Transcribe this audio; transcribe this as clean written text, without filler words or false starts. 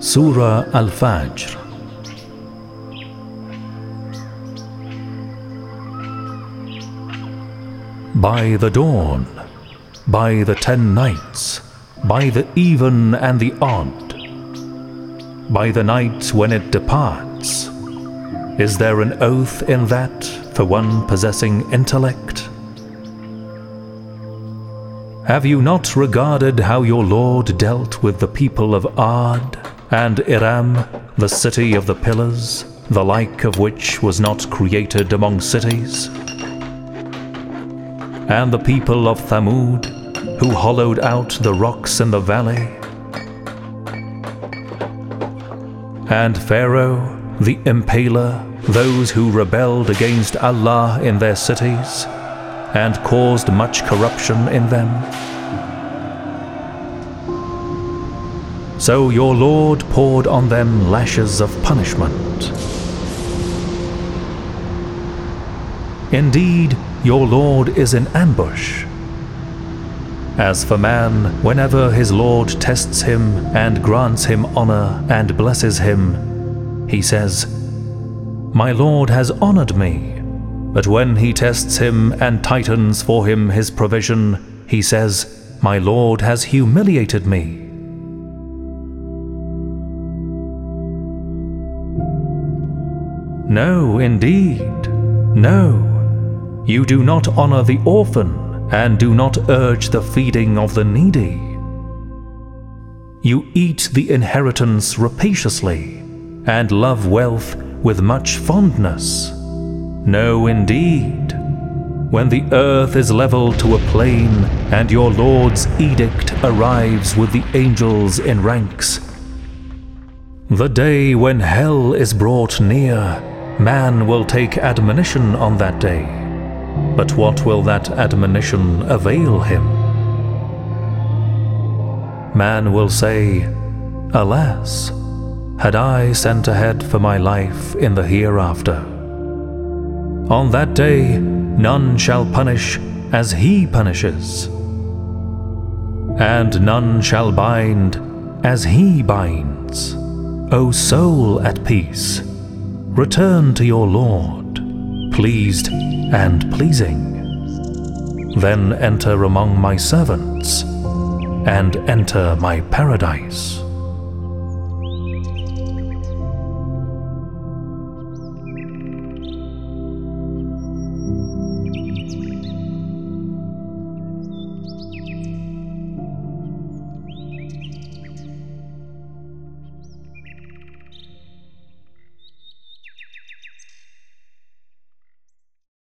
Surah Al-Fajr. By the dawn, by the 10 nights, by the even and the odd, by the night when it departs, is there an oath in that for one possessing intellect? Have you not regarded how your Lord dealt with the people of Ad and Iram, the city of the pillars, the like of which was not created among cities? And the people of Thamud, who hollowed out the rocks in the valley? And Pharaoh, the impaler, those who rebelled against Allah in their cities, and caused much corruption in them? So your Lord poured on them lashes of punishment. Indeed, your Lord is in ambush. As for man, whenever his Lord tests him and grants him honor and blesses him, he says, "My Lord has honored me." But when he tests him and tightens for him his provision, he says, "My Lord has humiliated me." No, indeed, no. You do not honor the orphan and do not urge the feeding of the needy. You eat the inheritance rapaciously and love wealth with much fondness. No, indeed. When the earth is leveled to a plain and your Lord's edict arrives with the angels in ranks, the day when hell is brought near, man will take admonition on that day. But what will that admonition avail him? Man will say, "Alas, had I sent ahead for my life in the hereafter." On that day, none shall punish as he punishes, and none shall bind as he binds. O soul at peace, return to your Lord, pleased and pleasing. Then enter among my servants, and enter my paradise.